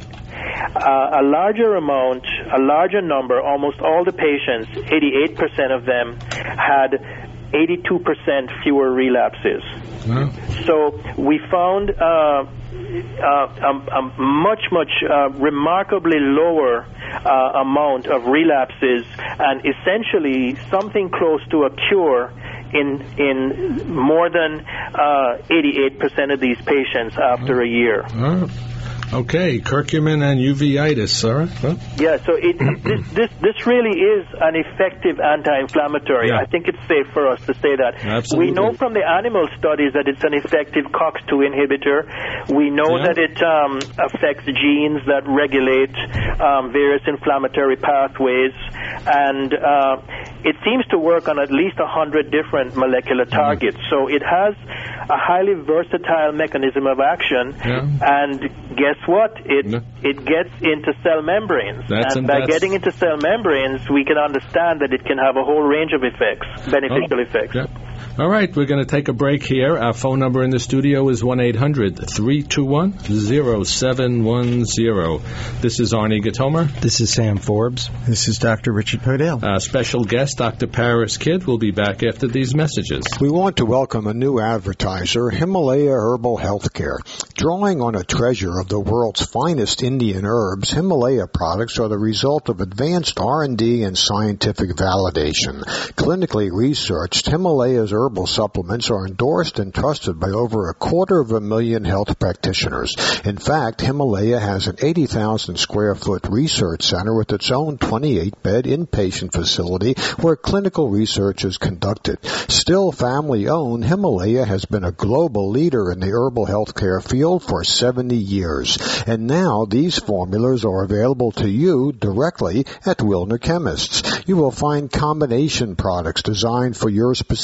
Uh, a larger amount, a larger number, almost all the patients, eighty-eight percent of them, had eighty-two percent fewer relapses. Wow. So we found uh, uh, a, a much, much uh, remarkably lower uh, amount of relapses, and essentially something close to a cure in in more than uh, eighty-eight percent of these patients after a year. Oh. Okay, curcumin and uveitis, Sarah. Huh? Yeah, so it, this, this this really is an effective anti-inflammatory. Yeah. I think it's safe for us to say that. Absolutely. We know from the animal studies that it's an effective COX two inhibitor. We know Yeah. that it um, affects genes that regulate um, various inflammatory pathways, and uh, it seems to work on at least one hundred different molecular targets. Mm-hmm. So it has a highly versatile mechanism of action, Yeah. and guess what? It No. it gets into cell membranes, That's- and by that's- getting into cell membranes, we can understand that it can have a whole range of effects, beneficial Oh, effects. yeah. All right, we're going to take a break here. Our phone number in the studio is one eight hundred three two one zero seven one zero. This is Arnie Gatomer. This is Sam Forbes. This is Doctor Richard Podell. Our special guest, Doctor Paris Kidd, will be back after these messages. We want to welcome a new advertiser, Himalaya Herbal Healthcare. Drawing on a treasure of the world's finest Indian herbs, Himalaya products are the result of advanced R and D and scientific validation. Clinically researched, Himalaya's herbal supplements are endorsed and trusted by over a quarter of a million health practitioners. In fact, Himalaya has an eighty thousand square foot research center with its own twenty-eight bed inpatient facility where clinical research is conducted. Still family owned, Himalaya has been a global leader in the herbal healthcare field for seventy years. And now these formulas are available to you directly at Wilner Chemists. You will find combination products designed for your specific health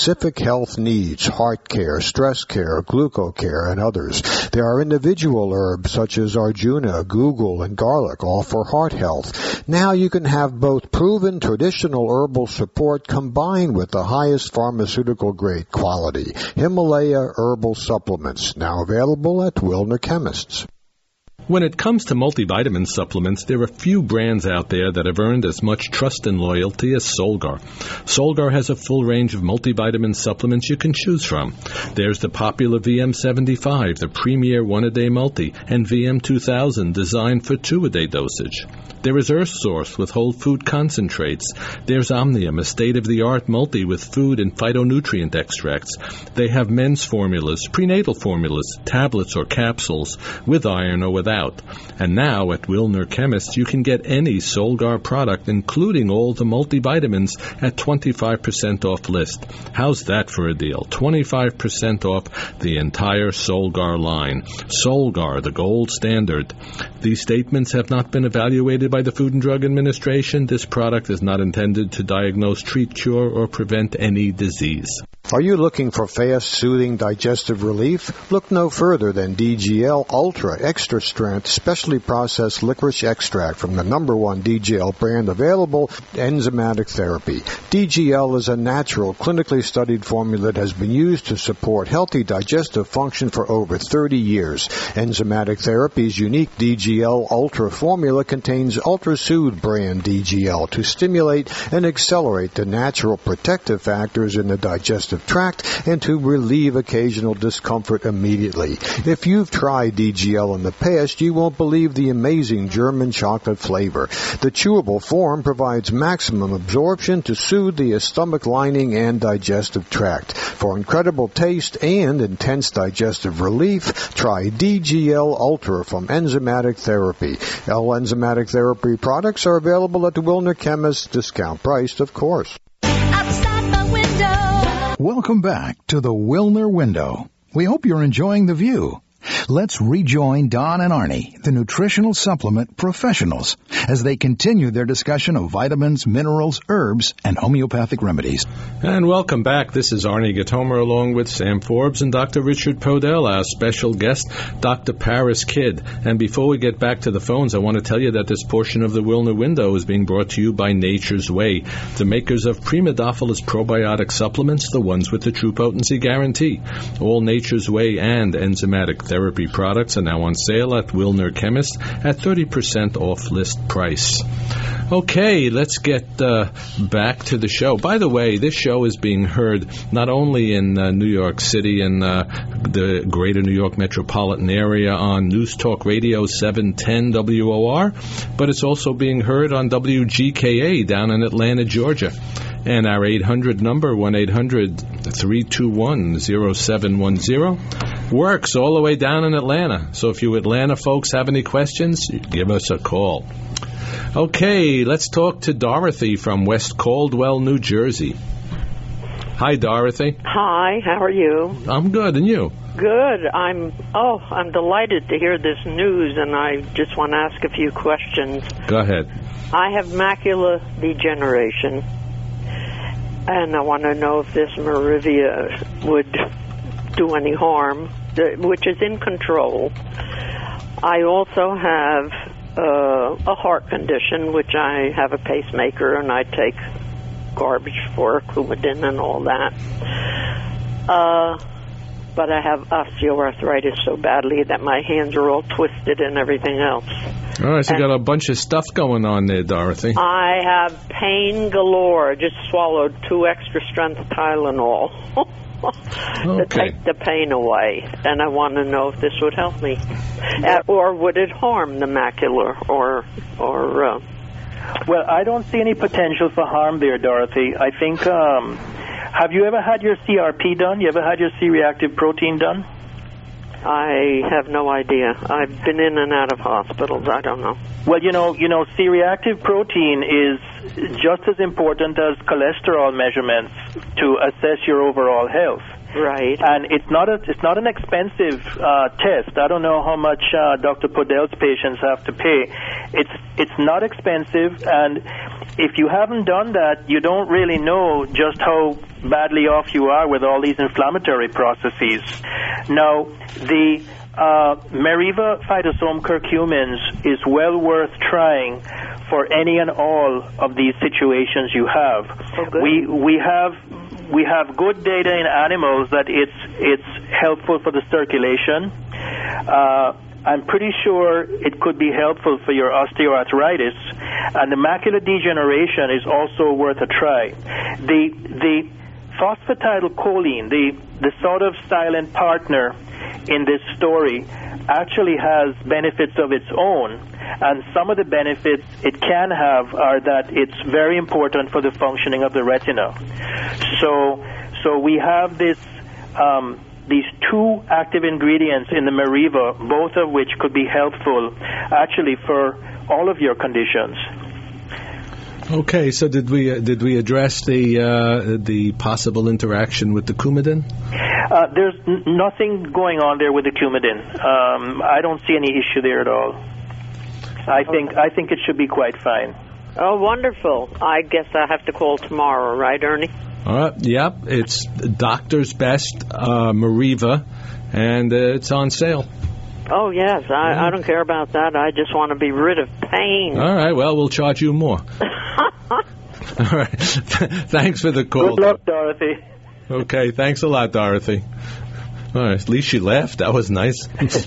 health needs, heart care, stress care, glucocare, and others. There are individual herbs such as Arjuna, Google, and garlic, all for heart health. Now you can have both proven traditional herbal support combined with the highest pharmaceutical-grade quality. Himalaya Herbal Supplements, now available at Wilner Chemists. When it comes to multivitamin supplements, there are few brands out there that have earned as much trust and loyalty as Solgar. Solgar has a full range of multivitamin supplements you can choose from. There's the popular V M seventy-five, the premier one-a-day multi, and V M two thousand, designed for two-a-day dosage. There is Earth Source with whole food concentrates. There's Omnium, a state-of-the-art multi with food and phytonutrient extracts. They have men's formulas, prenatal formulas, tablets or capsules, with iron or without. And now at Wilner Chemists, you can get any Solgar product, including all the multivitamins, at twenty-five percent off list. How's that for a deal? twenty-five percent off the entire Solgar line. Solgar, the gold standard. These statements have not been evaluated by the Food and Drug Administration. This product is not intended to diagnose, treat, cure, or prevent any disease. Are you looking for fast, soothing digestive relief? Look no further than D G L Ultra Extra Strength Specially Processed Licorice Extract from the number one D G L brand available, Enzymatic Therapy. D G L is a natural, clinically studied formula that has been used to support healthy digestive function for over thirty years. Enzymatic Therapy's unique D G L Ultra formula contains Ultra Soothe brand D G L to stimulate and accelerate the natural protective factors in the digestive tract and to relieve occasional discomfort immediately. If you've tried D G L in the past, you won't believe the amazing German chocolate flavor. The chewable form provides maximum absorption to soothe the stomach lining and digestive tract. For incredible taste and intense digestive relief, try D G L Ultra from Enzymatic Therapy. All Enzymatic Therapy products are available at the Wilner Chemists, discount priced, of course. Outside my window. Welcome back to the Wilner Window. We hope you're enjoying the view. Let's rejoin Don and Arnie, the nutritional supplement professionals, as they continue their discussion of vitamins, minerals, herbs, and homeopathic remedies. And welcome back. This is Arnie Gatomer along with Sam Forbes and Doctor Richard Podell, our special guest, Doctor Paris Kidd. And before we get back to the phones, I want to tell you that this portion of the Wilner Window is being brought to you by Nature's Way, the makers of Primodophilus probiotic supplements, the ones with the true potency guarantee. All Nature's Way and enzymatic therapy products are now on sale at Wilner Chemist at thirty percent off list price. Okay, let's get uh, back to the show. By the way, this show is being heard not only in uh, New York City and uh, the greater New York metropolitan area on News Talk Radio seven ten W O R, but it's also being heard on W G K A down in Atlanta, Georgia. And our eight hundred number, one eight hundred three two one zero seven one zero, works all the way down in Atlanta. So if you Atlanta folks have any questions, give us a call. Okay, let's talk to Dorothy from West Caldwell, New Jersey. Hi, Dorothy. Hi, how are you? I'm good, and you? Good. I'm, oh, I'm delighted to hear this news, and I just want to ask a few questions. Go ahead. I have macular degeneration, and I want to know if this Marivia would do any harm, which is in control. I also have uh, a heart condition, which I have a pacemaker, and I take garbage for Coumadin and all that. Uh, but I have osteoarthritis so badly that my hands are all twisted and everything else. All right, so and you got a bunch of stuff going on there, Dorothy. I have pain galore. I just swallowed two extra strength Tylenol to Okay. take the pain away. And I want to know if this would help me. Uh, or would it harm the macula? Or, or uh, Well, I don't see any potential for harm there, Dorothy. I think, um, have you ever had your C R P done? You ever had your C-reactive protein done? I have no idea. I've been in and out of hospitals. I don't know. Well, you know, you know, C-reactive protein is just as important as cholesterol measurements to assess your overall health. Right. And it's not a it's not an expensive uh, test. I don't know how much uh, Doctor Podell's patients have to pay. It's it's not expensive, and if you haven't done that, you don't really know just how badly off you are with all these inflammatory processes. Now, the uh, Meriva Phytosome curcumins is well worth trying for any and all of these situations you have. Okay. We we have we have good data in animals that it's it's helpful for the circulation. Uh, I'm pretty sure it could be helpful for your osteoarthritis, and the macular degeneration is also worth a try. The the phosphatidylcholine, the the sort of silent partner in this story, actually has benefits of its own, and some of the benefits it can have are that it's very important for the functioning of the retina. So so we have this. Um, These two active ingredients in the Meriva, both of which could be helpful actually for all of your conditions. Okay, so did we uh, did we address the uh, the possible interaction with the Coumadin? Uh, there's n- nothing going on there with the Coumadin. Um, I don't see any issue there at all. I think I think it should be quite fine. Oh, wonderful. I guess I have to call tomorrow, right, Ernie? All right, yep, it's Doctor's Best uh, Meriva, and uh, it's on sale. Oh, yes. I, Yeah. I don't care about that. I just want to be rid of pain. All right, well, we'll charge you more. All right, thanks for the call. Good luck, Dorothy. Okay, thanks a lot, Dorothy. All right, at least she laughed. That was nice.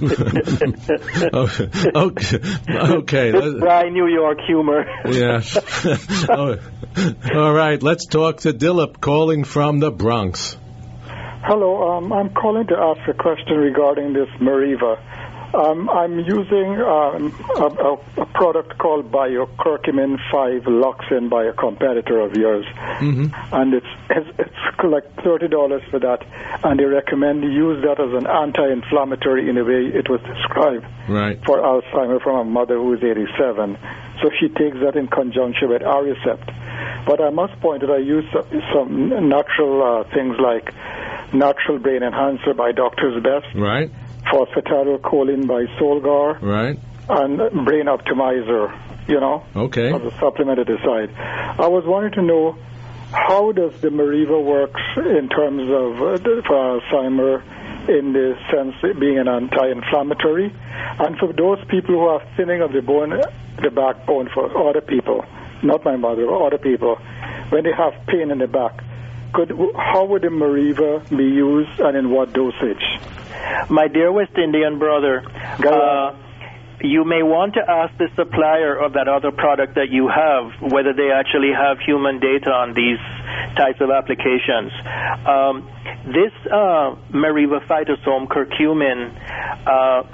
okay. Okay. okay. This dry New York humor. Yeah. Oh. All right, let's talk to Dilip calling from the Bronx. Hello, um, I'm calling to ask a question regarding this Meriva. Um, I'm using um, a, a, a product called Biocurcumin five Luxin by a competitor of yours. Mm-hmm. And it's, it's it's like thirty dollars for that. And they recommend you use that as an anti-inflammatory in the way it was described Right. for Alzheimer's from a mother who is eighty-seven. So she takes that in conjunction with Aricept. But I must point out I use some, some natural uh, things like Natural Brain Enhancer by Doctor's Best. Right. Phosphatidylcholine by Solgar, Right. and Brain Optimizer, you know, Okay. as a supplement to decide. I was wanting to know how does the Meriva works in terms of uh, the- for Alzheimer in the sense of being an anti-inflammatory, and for those people who are thinning of the bone, the backbone for other people, not my mother, but other people, when they have pain in the back, could how would the Meriva be used and in what dosage? My dear West Indian brother, uh, you may want to ask the supplier of that other product that you have whether they actually have human data on these types of applications. Um, this uh, Meriva Phytosome curcumin uh,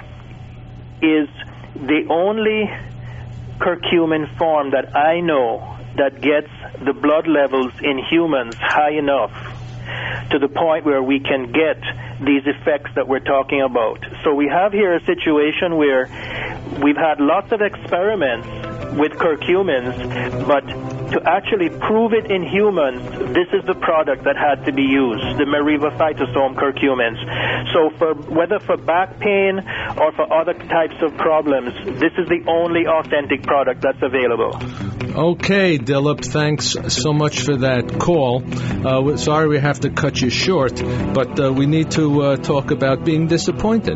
is the only curcumin form that I know that gets the blood levels in humans high enough to the point where we can get these effects that we're talking about. So we have here a situation where we've had lots of experiments with curcumins, but to actually prove it in humans, this is the product that had to be used, the Meriva Phytosome curcumins. So for whether for back pain or for other types of problems, this is the only authentic product that's available. Okay, Dilip, thanks so much for that call. Uh, we're sorry we have to cut you short, but uh, we need to uh, talk about being disappointed.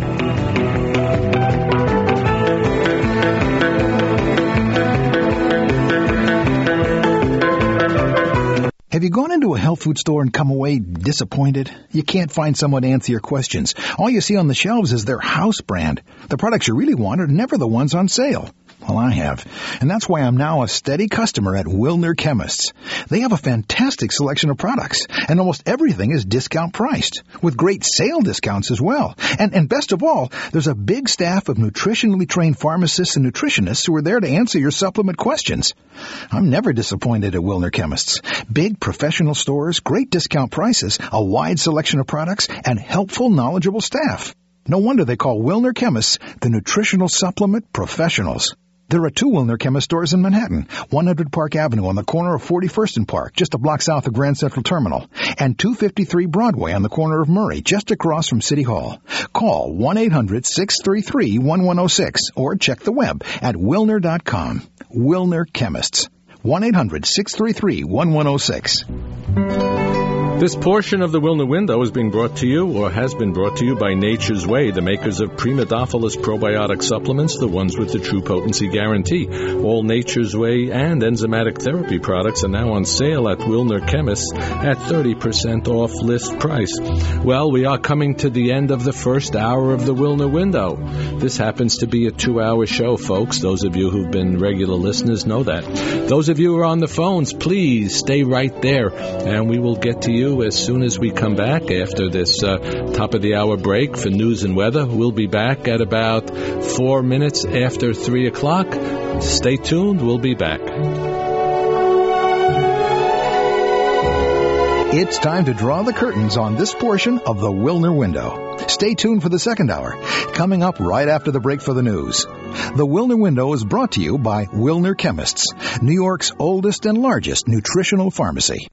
Have you gone into a health food store and come away disappointed? You can't find someone to answer your questions. All you see on the shelves is their house brand. The products you really want are never the ones on sale. Well, I have. And that's why I'm now a steady customer at Wilner Chemists. They have a fantastic selection of products, and almost everything is discount priced, with great sale discounts as well. And, and best of all, there's a big staff of nutritionally trained pharmacists and nutritionists who are there to answer your supplement questions. I'm never disappointed at Wilner Chemists. Big professional stores, great discount prices, a wide selection of products, and helpful, knowledgeable staff. No wonder they call Wilner Chemists the nutritional supplement professionals. There are two Wilner Chemist stores in Manhattan, one hundred Park Avenue on the corner of forty-first and Park, just a block south of Grand Central Terminal, and two fifty-three Broadway on the corner of Murray, just across from City Hall. Call one eight hundred six three three one one zero six or check the web at wilner dot com. Wilner Chemists. one eight hundred six three three one one zero six. This portion of the Wilner Window is being brought to you, or has been brought to you, by Nature's Way, the makers of Primodophilus probiotic supplements, the ones with the true potency guarantee. All Nature's Way and enzymatic therapy products are now on sale at Wilner Chemists at thirty percent off list price. Well, we are coming to the end of the first hour of the Wilner Window. This happens to be a two-hour show, folks. Those of you who've been regular listeners know that. Those of you who are on the phones, please stay right there, and we will get to you as soon as we come back after this uh, top-of-the-hour break for news and weather. We'll be back at about four minutes after three o'clock. Stay tuned. We'll be back. It's time to draw the curtains on this portion of the Wilner Window. Stay tuned for the second hour, coming up right after the break for the news. The Wilner Window is brought to you by Wilner Chemists, New York's oldest and largest nutritional pharmacy.